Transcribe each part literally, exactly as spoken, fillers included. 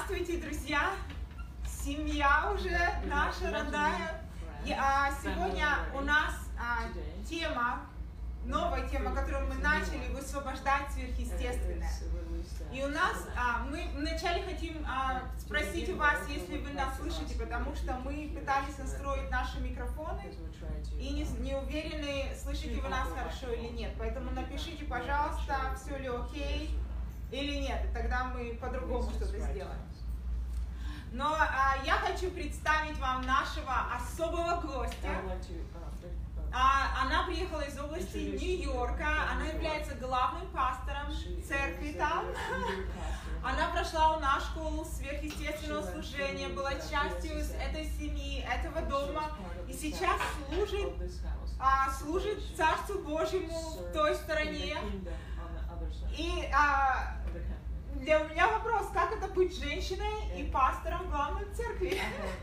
Здравствуйте, друзья! Семья уже наша родная. И, а, сегодня у нас а, тема, новая тема, которую мы начали, высвобождать сверхъестественное. И у нас, а, мы вначале хотим а, спросить у вас, если вы нас слышите, потому что мы пытались настроить наши микрофоны и не, не уверены, слышите вы нас хорошо или нет. Поэтому напишите, пожалуйста, все ли окей или нет, и тогда мы по-другому что-то сделаем. Но а, я хочу представить вам нашего особого гостя. А, она приехала из области Нью-Йорка, она является главным пастором церкви там. Она прошла у нас школу сверхъестественного служения, была частью этой семьи, этого дома, и сейчас служит, а, служит Царству Божьему в той стороне. И а, для меня вопрос, как это быть женщиной и пастором главной церкви?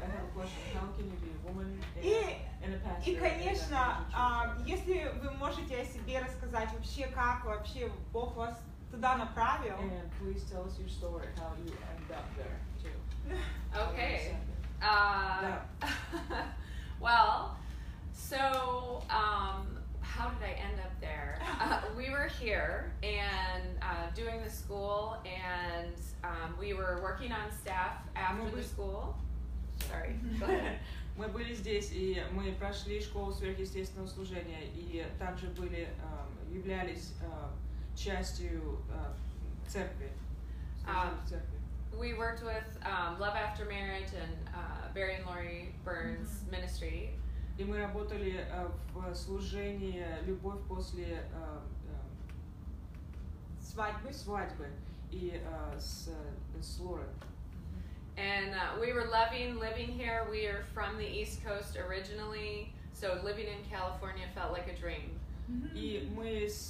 И, и конечно, а, если вы можете о себе рассказать вообще, как вообще Бог вас туда направил. Okay. Uh, well, so um, how did I end up there? Uh, we were here and uh, doing the school, and um, we were working on staff after the school. Sorry, go ahead. Мы были здесь, и мы прошли школу сверхъестественного служения, и также были, являлись частью церкви. Um, we worked with um, Love After Marriage and uh, Barry and Lori Burns mm-hmm. Ministry. И мы работали в служении «Любовь после свадьбы, свадьбы» и с, с Лорой. And uh, we were loving living here. We are from the East Coast originally, so living in California felt like a dream. Mm-hmm. И мы с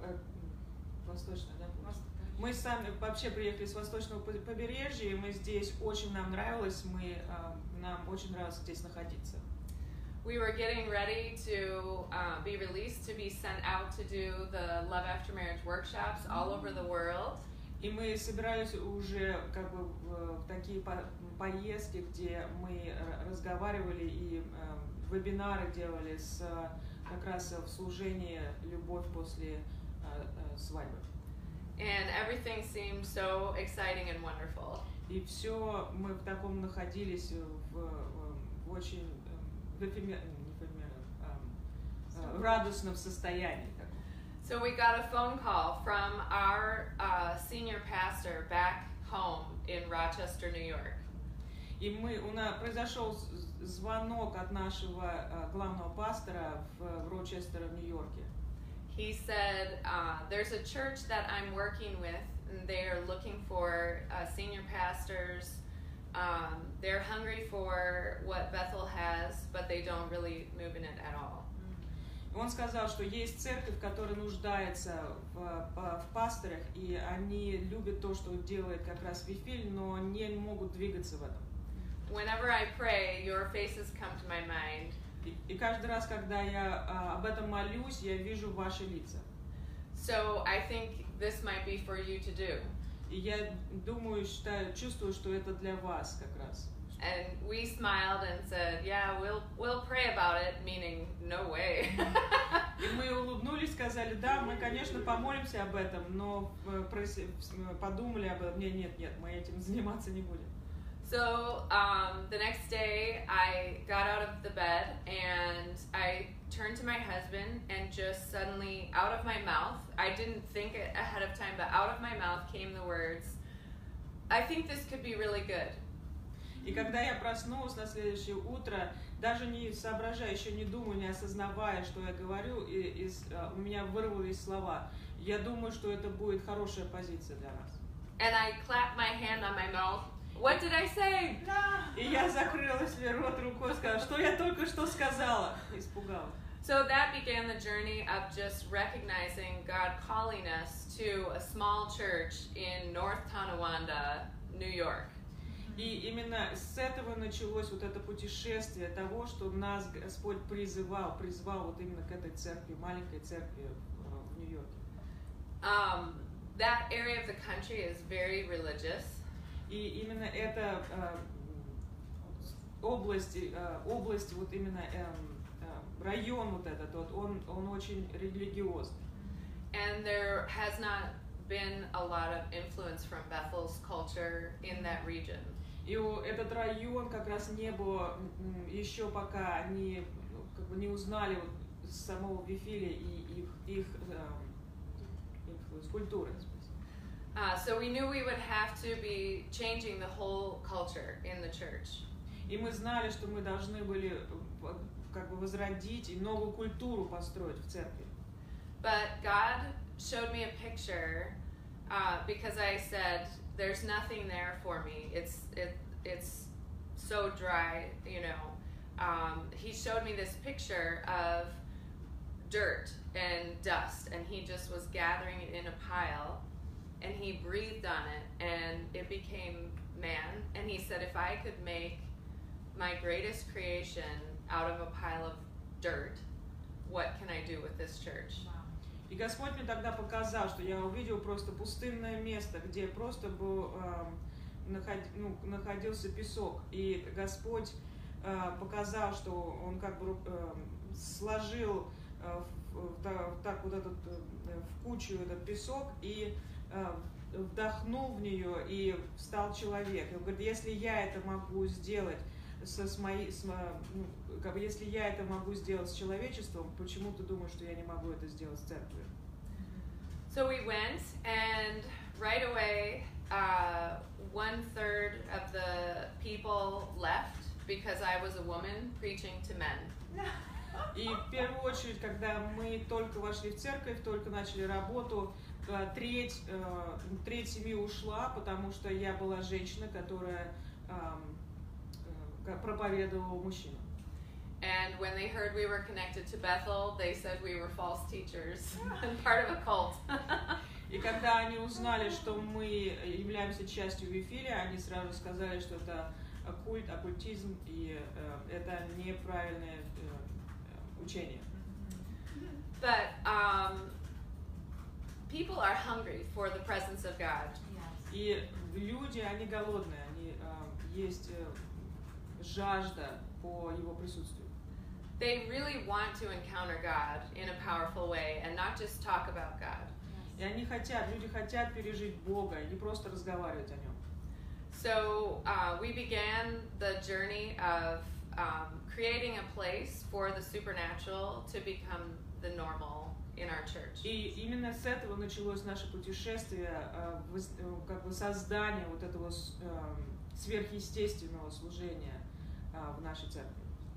восточного, да? Мы сами вообще приехали с восточного побережья, и мы здесь очень нам нравилось, мы нам очень нравилось здесь находиться. We were getting ready to uh, be released to be sent out to do the Love After Marriage workshops all over the world. И мы собирались уже как бы в такие поездки, где мы разговаривали и э, вебинары делали с как раз в служении «Любовь после э, э, свадьбы». And everything seemed so exciting and wonderful. И все мы в таком находились в, в, в очень в эфемерном, не эфемерном, а, в радостном состоянии. So we got a phone call from our uh, senior pastor back home in Rochester, New York. И мы, у нас произошел звонок от нашего uh, главного пастора в, в Рочестер, в Нью-Йорке. He said, uh, there's a church that I'm working with, and they are looking for uh, senior pastors. Um, they're hungry for what Bethel has, but they don't really move in it at all. Он сказал, что есть церковь, которая нуждается в, в пасторах, и они любят то, что делает как раз Вифиль, но не могут двигаться в этом. Whenever I pray, your faces come to my mind. И, и каждый раз, когда я а, об этом молюсь, я вижу ваши лица. So I think this might be for you to do. И я думаю, считаю, чувствую, что это для вас как раз. And we smiled and said, "Yeah, we'll we'll pray about it," meaning no way. И мы улыбнулись, сказали, да, мы, конечно, помолимся об этом, но подумали об этом, нет, нет, нет, мы этим заниматься не будем. So um, the next day, I got out of the bed and I turned to my husband, and just suddenly, out of my mouth, I didn't think it ahead of time, but out of my mouth came the words, "I think this could be really good." И когда я проснулась на следующее утро, даже не соображая, еще не думая, не осознавая, что я говорю, и, и, у меня вырвались слова. Я думаю, что это будет хорошая позиция для нас. And I clapped my hand on my mouth. What did I say? И я закрыла себе рот рукой и сказала, что я только что сказала. Испугалась. So that began the journey of just recognizing God calling us to a small church in North Tonawanda, New York. И именно с этого началось вот это путешествие того, что нас Господь призывал, призвал вот именно к этой церкви, маленькой церкви в Нью-Йорке. Um, that area of the country is very religious. И именно эта э, область, э, область, вот именно э, э, район вот этот, вот, он, он очень религиозный. And there has not been a lot of influence from Bethel's culture in that region. И этот район как раз не было еще пока они как бы не узнали вот самого Вифиля и их их, их культуры. Uh, so we knew we would have to be changing the whole culture in the church. И мы знали, что мы должны были как бы возродить и новую культуру построить в церкви. But God showed me a picture uh, because I said, "There's nothing there for me. It's it it's so dry, you know." Um, he showed me this picture of dirt and dust, and he just was gathering it in a pile, and he breathed on it, and it became man. And he said, if I could make my greatest creation out of a pile of dirt, what can I do with this church? И Господь мне тогда показал, что я увидел просто пустынное место, где просто был, э, наход, ну, находился песок. И Господь э, показал, что Он как бы э, сложил э, в, в, так вот этот, э, в кучу этот песок и э, вдохнул в нее, и стал человек. И Он говорит, если я это могу сделать со, с моей, с, ну, как бы, если я это могу сделать с человечеством, почему ты думаешь, что я не могу это сделать с церковью? So we went, and right away, uh, one third of the people left because I was a woman preaching to men. И в первую очередь, когда мы только вошли в церковь, только начали работу, треть, треть семьи ушла, потому что я была женщина, которая проповедовала мужчинам. And when they heard we were connected to Bethel, they said we were false teachers and part of a cult. И когда они узнали, что мы являемся частью Вифиля, они сразу сказали, что это культ, оккультизм, и э, это неправильное э, учение. But um, people are hungry for the presence of God. И люди, они голодные, они э, есть э, жажда по Его присутствию. They really want to encounter God in a powerful way and not just talk about God. И они хотят, люди хотят пережить Бога, не просто разговаривать о Нем. So uh, we began the journey of um, creating a place for the supernatural to become the normal in our church. И именно с этого началось наше путешествие, как бы создание вот этого сверхъестественного служения в нашей церкви.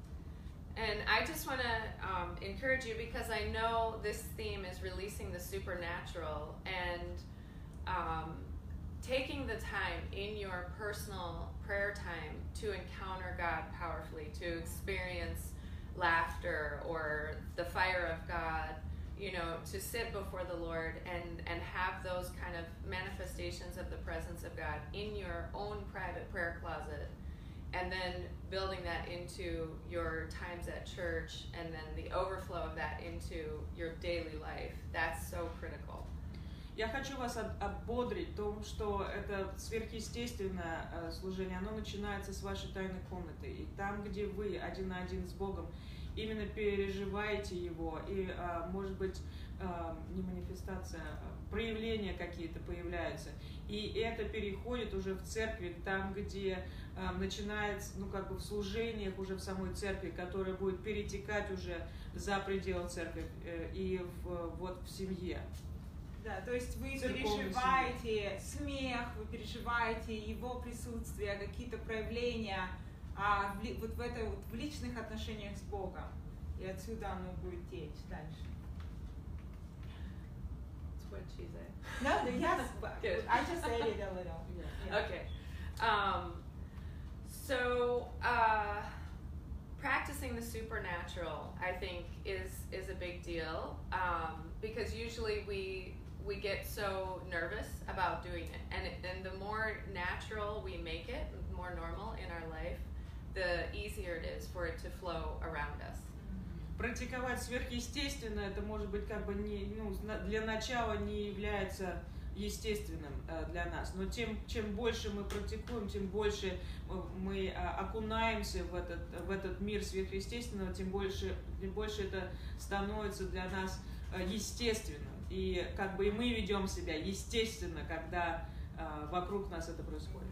And I just want to um, encourage you because I know this theme is releasing the supernatural and um, taking the time in your personal prayer time to encounter God powerfully, to experience laughter or the fire of God, you know, to sit before the Lord and, and have those kind of manifestations of the presence of God in your own private prayer closet. And then building that into your times at church, and then the overflow of that into your daily life. That's so critical. Я хочу вас ободрить в том, что это сверхъестественное служение, оно начинается с вашей тайной комнаты. И там, где вы один на один с Богом, именно переживаете Его, и, может быть, не манифестация, проявления какие-то появляются. И это переходит уже в церкви, там, где э, начинается, ну, как бы в служениях уже в самой церкви, которая будет перетекать уже за пределы церкви э, и в, вот в семье. Да, то есть вы переживаете смех, вы переживаете Его присутствие, какие-то проявления а, в, вот в, это, вот, в личных отношениях с Богом. И отсюда оно будет течь дальше. What did she say? No, yes, Good. I just said it a little. Yeah. Yeah. Okay. Um, so uh, practicing the supernatural, I think, is is a big deal um, because usually we we get so nervous about doing it, and it, and the more natural we make it, more normal in our life, the easier it is for it to flow around us. Практиковать сверхъестественно, это может быть как бы не, ну, для начала не является естественным для нас. Но тем, чем больше мы практикуем, тем больше мы окунаемся в этот, в этот мир сверхъестественного, тем больше, тем больше это становится для нас естественным. И как бы и мы ведем себя естественно, когда вокруг нас это происходит.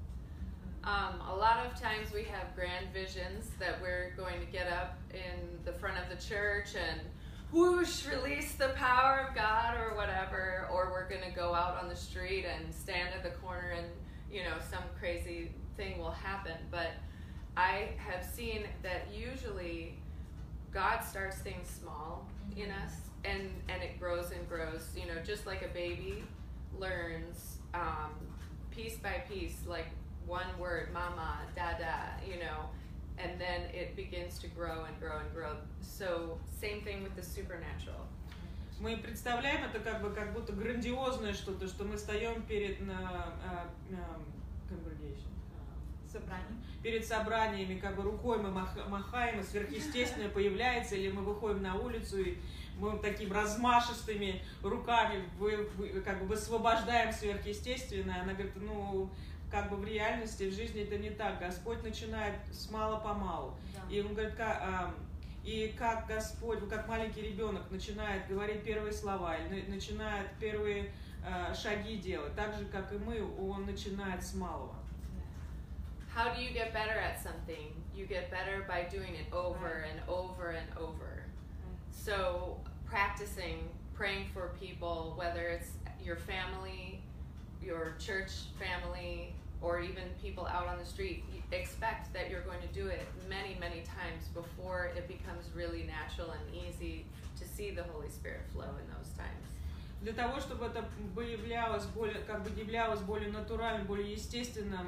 Um, a lot of times we have grand visions that we're going to get up in the front of the church and whoosh, release the power of God or whatever, or we're going to go out on the street and stand at the corner and, you know, some crazy thing will happen. But I have seen that usually God starts things small in us, and, and it grows and grows, you know, just like a baby learns um, piece by piece, like one word, mama, dada, you know, and then it begins to grow and grow and grow. So same thing with the supernatural. Мы представляем это как бы как будто грандиозное что-то, что мы стоим перед на, uh, uh, congregation, uh, Собрание. перед собраниями, как бы рукой мы мах, махаем, и сверхъестественное появляется, или мы выходим на улицу и мы такими размашистыми руками вы, вы, как бы высвобождаем сверхъестественное. Она говорит, ну как бы в реальности, в жизни это не так. Господь начинает с мало-помалу. Да. И он говорит, как, а, и как Господь, как маленький ребенок начинает говорить первые слова, или начинает первые а, шаги делать, так же, как и мы, он начинает с малого. How do you get better at something? You get better by doing it over and over and over. So practicing, praying for people, whether it's your family, your church family, or even people out on the street, expect that you're going to do it many, many times before it becomes really natural and easy to see the Holy Spirit flow in those times. Для того, чтобы это являлось более, как бы являлось более натуральным, более естественным,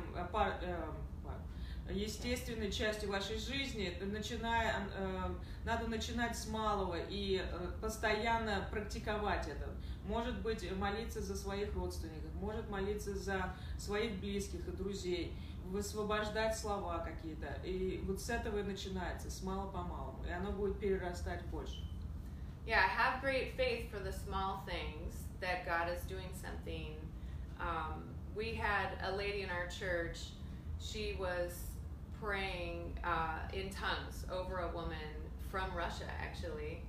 естественной частью вашей жизни, начиная, надо начинать с малого и постоянно практиковать это. Может быть, молиться за своих родственников, может молиться за своих близких и друзей, высвобождать слова какие-то. И вот с этого и начинается, с мало-помалу. И оно будет перерастать больше. Yeah, have great faith for the small things that God is doing something. Um, we had a lady in our church, she was praying uh, in tongues over a woman from Russia, actually.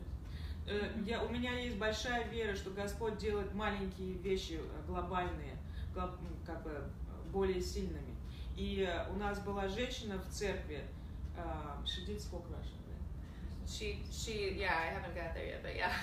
Я, у меня есть большая вера, что Господь делает маленькие вещи глобальные, как бы более сильными. И у нас была женщина в церкви, uh, she did speak Russian, right? She, she, yeah, I haven't got there yet, but yeah.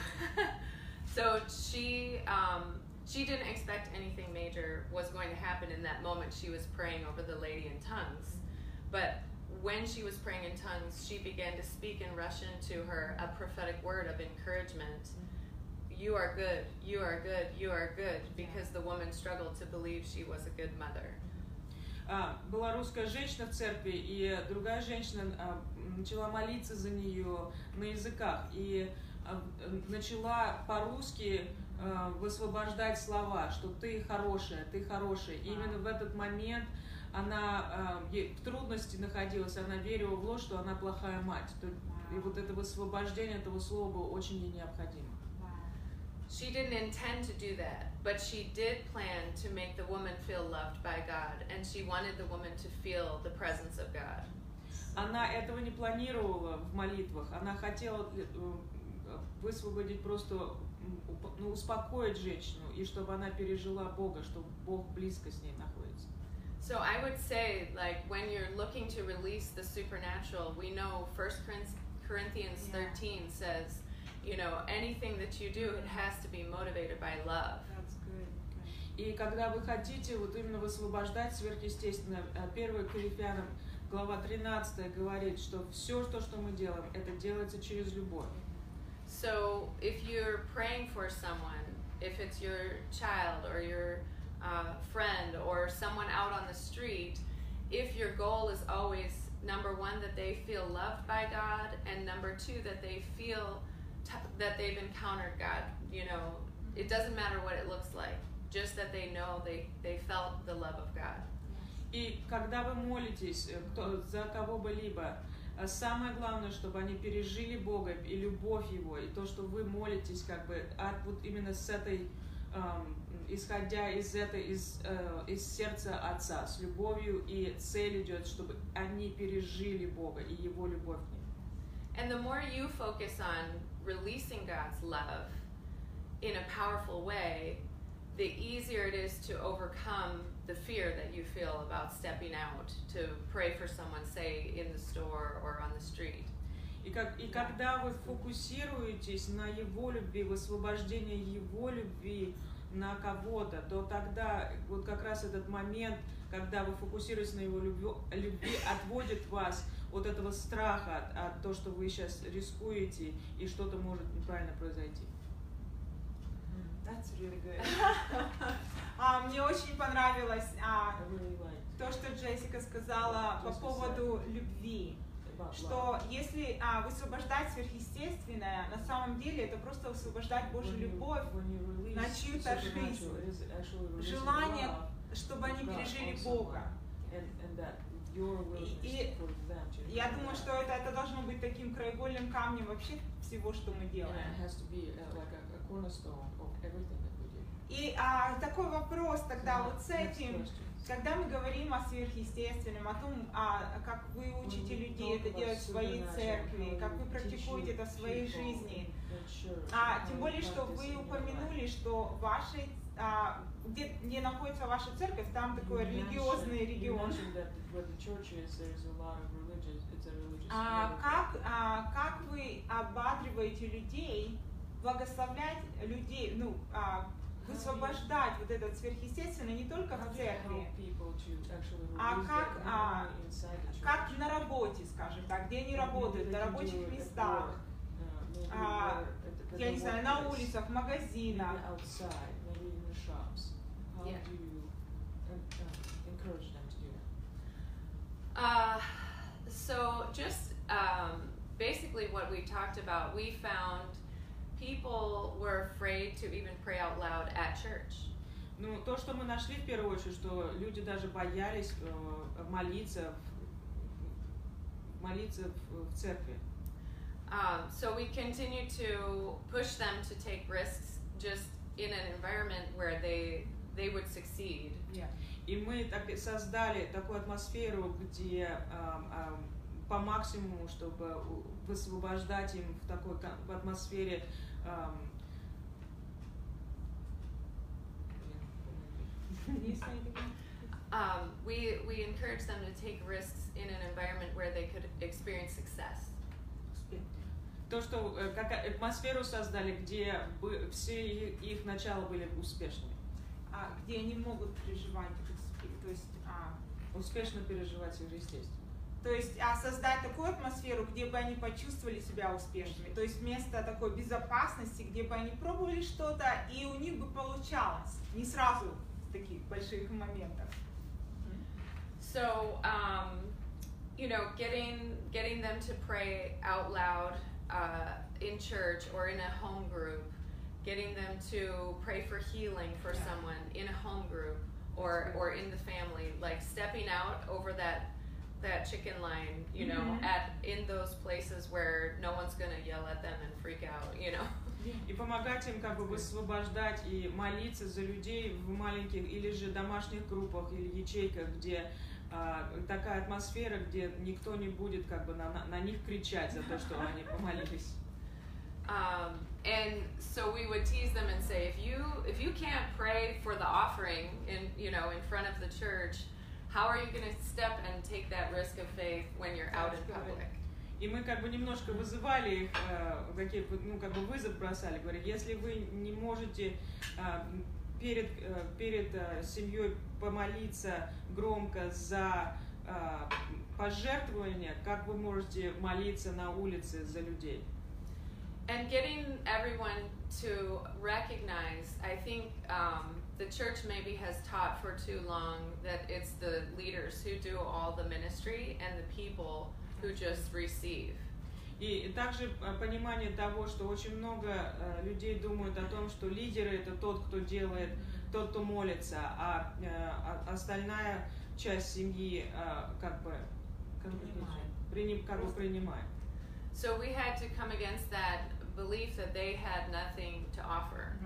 So she, um, she didn't expect anything major was going to happen in that moment. She was praying over the lady in tongues, but when she was praying in tongues, she began to speak in Russian to her a prophetic word of encouragement. You are good, you are good, you are good, because the woman struggled to believe she was a good mother. А, была русская женщина в церкви, и другая женщина а, начала молиться за нее на языках, и а, начала по-русски а, высвобождать слова, что ты хорошая, ты хорошая. И именно в этот момент она э, в трудности находилась, она верила в ложь, что она плохая мать. И вот это высвобождение этого слова было очень ей необходимо. She didn't intend to do that, but she did plan to make the woman feel loved by God, and she wanted the woman to feel the presence of God. Она этого не планировала в молитвах, она хотела высвободить просто, ну, успокоить женщину, и чтобы она пережила Бога, что Бог близко с ней находится. So I would say, like, when you're looking to release the supernatural, we know First Corinthians thirteen yeah. says, you know, anything that you do, it has to be motivated by love. That's good. И когда вы хотите вот именно высвобождать сверхъестественное, первое Коринфянам, глава тринадцатая говорит, что все то, что мы делаем, это делается через любовь. So if you're praying for someone, if it's your child or your Uh, friend or someone out on the street, if your goal is always, number one, that they feel loved by God, and number two, that they feel t- that they've encountered God, you know, it doesn't matter what it looks like, just that they know they, they felt the love of God. И когда вы молитесь кто, за кого бы либо, самое главное, чтобы они пережили Бога и любовь Его, и то, что вы молитесь как бы от вот именно с этой эм, исходя из этой, из, э, из сердца Отца, с любовью, и цель идет, чтобы они пережили Бога и Его любовь к ним. And the more you focus on releasing God's love in a powerful way, the easier it is to overcome the fear that you feel about stepping out to pray for someone, say, in the store or on the street. И, как, и когда вы фокусируетесь на Его любви, высвобождении Его любви на кого-то, то тогда вот как раз этот момент, когда вы фокусируетесь на Его любви, любви отводит вас от этого страха, от, от того, что вы сейчас рискуете, и что-то может неправильно произойти. That's really good. а, мне очень понравилось а, то, что Джессика сказала по поводу любви. Что если а, высвобождать сверхъестественное, на самом деле это просто высвобождать Божью любовь на чью-то жизнь. Желание, чтобы они пережили Бога. И, и я думаю, что это, это должно быть таким краеугольным камнем вообще всего, что мы делаем. И а, такой вопрос тогда вот с этим, когда мы говорим о сверхъестественном, о том, а, как вы учите людей это делать в своей церкви, как вы практикуете это в своей жизни, а, тем более, что вы упомянули, что в вашей, а, где, где находится ваша церковь, там такой религиозный регион. А, как, а, как вы ободриваете людей, благословлять людей, ну, а, высвобождать вот этот сверхъестественное не только в церкви, а как, а, как на работе, скажем так, где они работают, на рабочих местах, а, я не знаю, на улицах, в магазинах. Uh, so just um, basically what we talked about, we found people were afraid to even pray out loud at church. Ну, то, что мы нашли в первую очередь, что люди даже боялись э, молиться, молиться в, в церкви. Um, so we continue to push them to take risks just in an environment where they they would succeed. Yeah. И мы так создали такую атмосферу, где э, э, по максимуму, чтобы высвобождать им в такой в атмосфере um, um, we we encourage them to take risks in an environment where they could experience success. То, что как атмосферу создали, где все их начала были успешными. А, где они могут переживать, то есть а, успешно переживать сверхъестественное. То есть а, создать такую атмосферу, где бы они почувствовали себя успешными. То есть место такой безопасности, где бы они пробовали что-то, и у них бы получалось. Не сразу в таких больших моментах. So, um, you know, getting getting them to pray out loud uh, in church or in a home group, getting them to pray for healing for yeah. someone in a home group or or in the family, like stepping out over that that chicken line, you know, mm-hmm. at in those places where no one's gonna yell at them and freak out, you know. И помогать им как бы высвобождать и молиться за людей в маленьких или же домашних группах или ячейках, где а, такая атмосфера, где никто не будет как бы на, на них кричать за то, что они помолились. Um, and so we would tease them and say, if you if you can't pray for the offering in you know in front of the church, how are you going to step and take that risk of faith when you're out in public? И мы как бы немножко вызывали их, какие, ну как бы вызов бросали, говорили, если вы не можете перед перед семьей помолиться громко за пожертвования, как вы можете молиться на улице за людей? And getting everyone to recognize, I think um, the church maybe has taught for too long that it's the leaders who do all the ministry and the people who just receive. И также понимание того, что очень много людей думают о том, что лидеры это тот, кто делает, тот, кто молится, а, а остальная часть семьи как бы принимает. Как бы принимает. So we had to come against that belief that they had nothing to offer.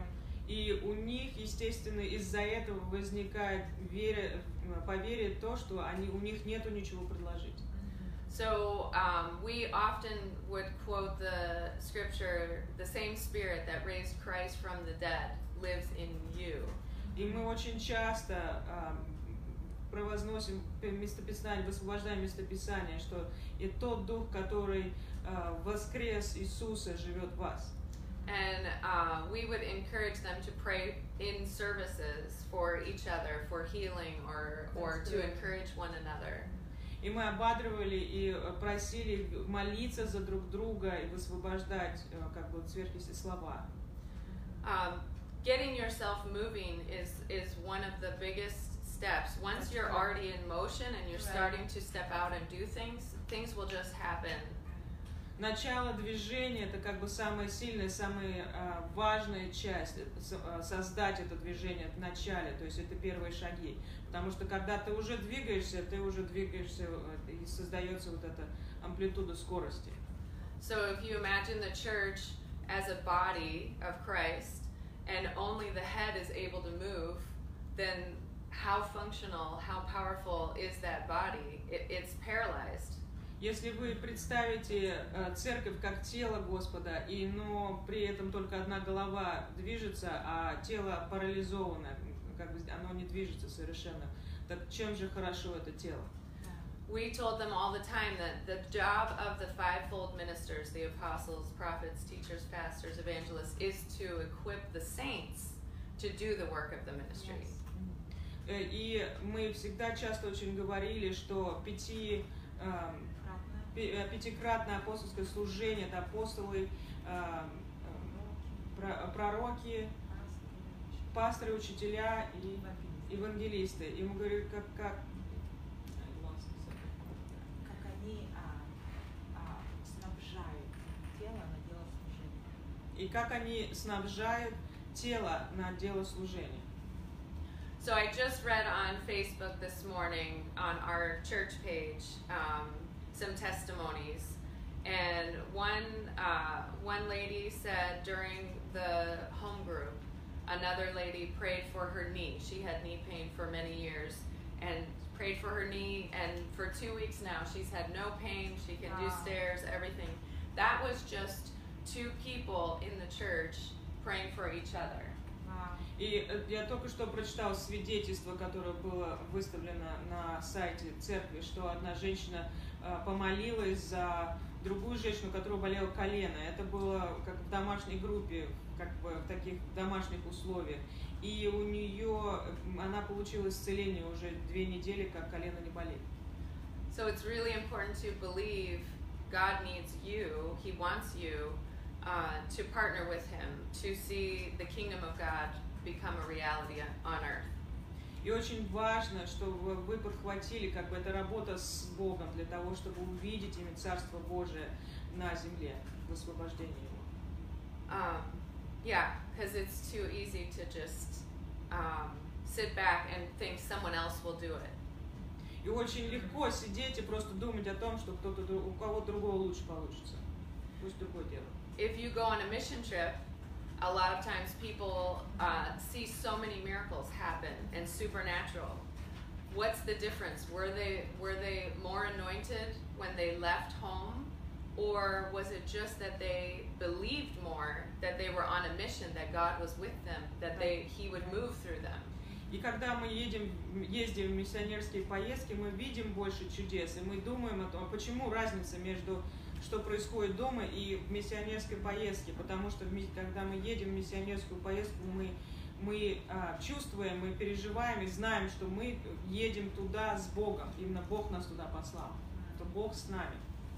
И у них, естественно, из-за этого возникает вера, поверие в то, что они, у них нету ничего предложить. So um, we often would quote the scripture, the same spirit that raised Christ from the dead lives in you. И мы очень часто um, провозносим местописание, высвобождаем местописание, что и тот дух, который uh, воскрес Иисуса, живет в вас. And uh, we would encourage them to pray in services for each other, for healing, or or to encourage one another. И мы ободривали и просили молиться за друг друга и высвобождать как бы сверхъестественные слова. Um, getting yourself moving is is one of the biggest steps. Once you're already in motion and you're starting to step out and do things, things will just happen. Начало движения — это как бы самая сильная, самая uh, важная часть, uh, создать это движение в начале, то есть это первые шаги. Потому что когда ты уже двигаешься, ты уже двигаешься, и создается вот эта амплитуда скорости. So if you imagine the church as a body of Christ, and only the head is able to move, then how functional, how powerful is that body? It, it's paralyzed. Если вы представите uh, церковь как тело Господа, и, но при этом только одна голова движется, а тело парализовано, как бы оно не движется совершенно, так чем же хорошо это тело? We told them all the time that the job of the fivefold ministers, the apostles, prophets, teachers, pastors, evangelists, is to equip the saints to do the work of the ministry. Yes. И мы всегда часто очень говорили, что пяти um, пятикратное апостольское служение — это апостолы, пророки, пасторы, учителя и евангелисты. И мы говорим, как, как, как они а, а, снабжают тело на дело служения. И как они снабжают тело на дело служения. So I just read on Facebook this morning on our church page um, some testimonies, and one uh, one lady said during the home group, another lady prayed for her knee. She had knee pain for many years, and prayed for her knee, and for two weeks now she's had no pain. She can wow. do stairs, everything. That was just two people in the church praying for each other. И я только что прочитала свидетельство, которое было выставлено на сайте церкви, что одна женщина uh, помолилась за другую женщину, которая болела колено. Это было как в домашней группе, как бы в таких домашних условиях. И у нее, она получила исцеление уже две недели, как колено не болит. So it's really important to believe God needs you. He wants you uh, to partner with Him to see the kingdom of God become a reality on earth. И очень важно, чтобы вы подхватили как бы эта работа с Богом для того, чтобы увидеть именно Царство Божие на земле, в освобождении Его. Um, yeah, because it's too easy to just um, sit back and think someone else will do it. И очень легко сидеть и просто думать о том, что кто-то у кого-то другого лучше получится. Пусть другое дело. If you go on a mission trip, a lot of times people uh, see so many miracles happen and supernatural. What's the difference? Were they were they more anointed when they left home, or was it just that they believed more that they were on a mission, that God was with them, that they He would move through them? И когда мы едем, ездим в миссионерские поездки, мы видим больше чудес, и мы думаем о том, почему разница между что происходит дома и в миссионерской поездке, потому что когда мы едем в миссионерскую поездку, мы, мы а, чувствуем, мы переживаем и знаем, что мы едем туда с Богом, именно Бог нас туда послал, что Бог с нами.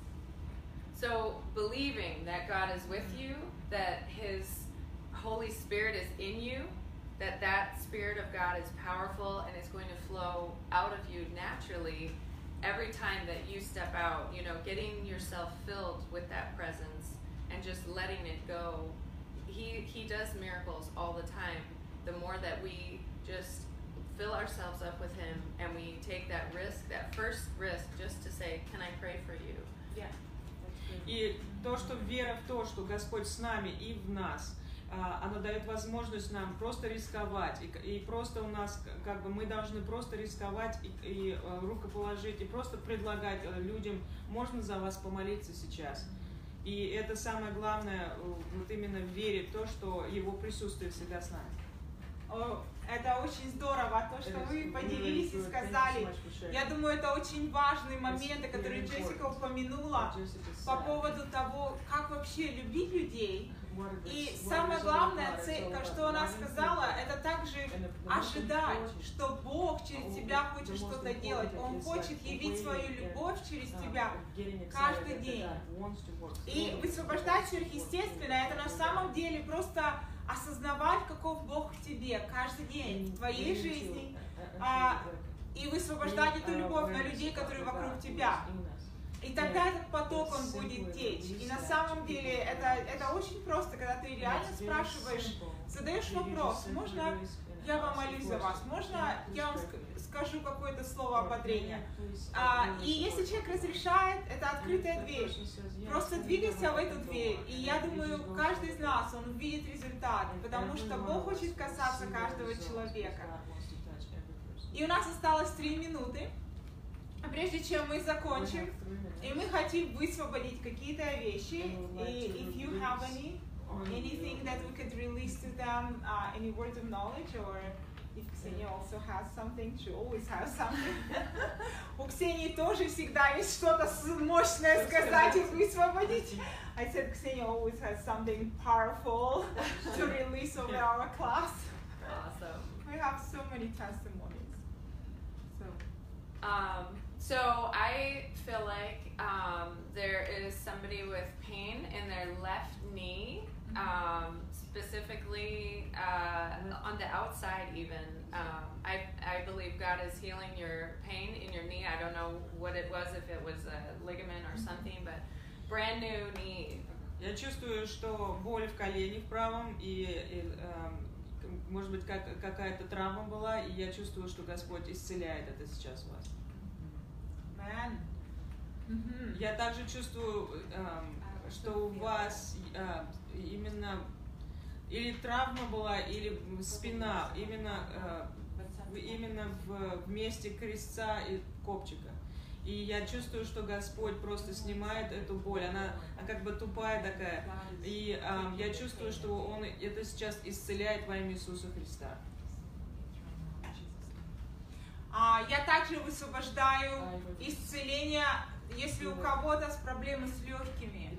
So believing that God is with you, that His Holy Spirit is in you, that that Spirit of God is powerful and is going to flow out of you naturally. Every time that you step out, you know, getting yourself filled with that presence and just letting it go. He he does miracles all the time. The more that we just fill ourselves up with Him and we take that risk, that first risk, just to say, "Can I pray for you?" Yeah. И то, что вера в то, что Господь с нами и в нас, оно дает возможность нам просто рисковать, и, и просто у нас, как бы, мы должны просто рисковать и, и рукоположить, и просто предлагать людям, можно за вас помолиться сейчас. И это самое главное, вот именно верить в то, что Его присутствие всегда с нами. О, это очень здорово, то, что вы поделились и сказали. Я думаю, это очень важные моменты, которые Джессика упомянула по поводу того, как вообще любить людей. И самое главное, что она сказала, это также ожидать, что Бог через тебя хочет что-то делать. Он хочет явить свою любовь через тебя каждый день. И высвобождать сверхъестественное, это на самом деле просто осознавать, каков Бог в тебе каждый день, в твоей жизни, а, и высвобождать эту любовь на людей, которые вокруг тебя. И тогда этот поток, он будет течь. И на самом деле это, это очень просто, когда ты реально спрашиваешь, задаешь вопрос, можно я вам молюсь за вас, можно я вам скажу какое-то слово ободрения. А, и если человек разрешает, это открытая дверь. Просто двигайся в эту дверь. И я думаю, каждый из нас, он увидит результат, потому что Бог хочет касаться каждого человека. И у нас осталось три минуты. Прежде чем мы закончим, и мы хотим высвободить какие-то вещи, и if you have any, anything that we could release to them, uh, any words of knowledge, or if Ksenia also has something, she always has something. У Ксении тоже всегда есть что-то мощное сказать и высвободить. I said Ksenia always has something powerful to release over our class. Awesome. We have so many testimonies. So. Um, so I feel like um, there is somebody with pain in their left knee, um, specifically uh, on the outside even. Um, I, I believe God is healing your pain in your knee. I don't know what it was, if it was a ligament or something, but brand new knee. Я чувствую, что боль в колене в правом, и, и э, может быть как, какая-то травма была, и я чувствую, что Господь исцеляет это сейчас у вас. Mm-hmm. Я также чувствую, э, что у вас э, именно или травма была, или спина, именно, э, именно в, в месте крестца и копчика. И я чувствую, что Господь просто снимает эту боль. Она, она как бы тупая такая. И э, я чувствую, что Он это сейчас исцеляет во имя Иисуса Христа. Uh, я также высвобождаю исцеление, если у кого-то с проблемой с легкими.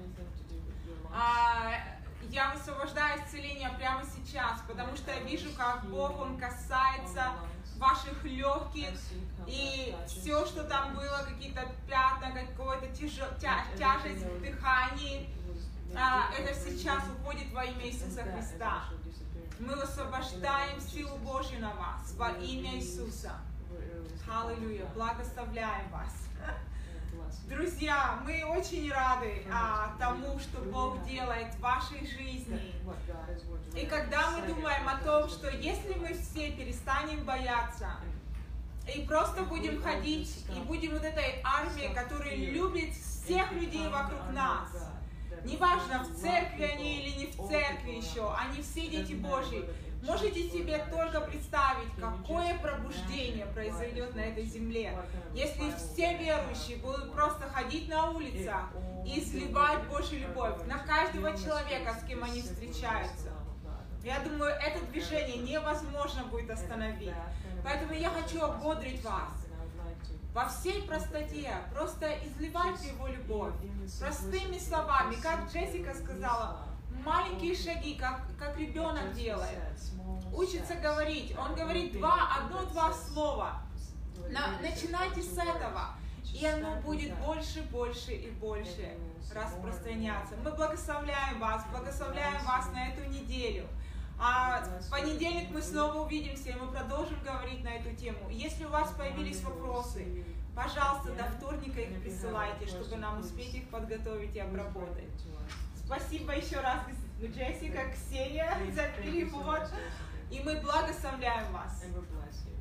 Uh, я высвобождаю исцеление прямо сейчас, потому что я вижу, как Бог, Он касается ваших легких, и все, что там было, какие-то пятна, какая-то тяжесть в дыхании, uh, это сейчас уходит во имя Иисуса Христа. Мы высвобождаем силу Божью на вас во имя Иисуса. Аллилуйя. Благословляем вас. Друзья, мы очень рады а, тому, что Бог делает в вашей жизни. И когда мы думаем о том, что если мы все перестанем бояться, и просто будем ходить, и будем вот этой армией, которая любит всех людей вокруг нас, неважно, в церкви они или не в церкви еще, они все дети Божьи. Можете себе только представить, какое пробуждение произойдет на этой земле, если все верующие будут просто ходить на улицах и изливать Божью любовь на каждого человека, с кем они встречаются. Я думаю, это движение невозможно будет остановить. Поэтому я хочу ободрить вас. Во всей простоте, просто изливайте Его любовь, простыми словами, как Джессика сказала, маленькие шаги, как, как ребенок делает, учится говорить, он говорит два, одно-два слова, На, начинайте с этого, и оно будет больше, больше и больше распространяться. Мы благословляем вас, благословляем вас на эту неделю. А в понедельник мы снова увидимся, и мы продолжим говорить на эту тему. Если у вас появились вопросы, пожалуйста, до вторника их присылайте, чтобы нам успеть их подготовить и обработать. Спасибо еще раз, Джессика, Ксения, за перевод. И мы благословляем вас.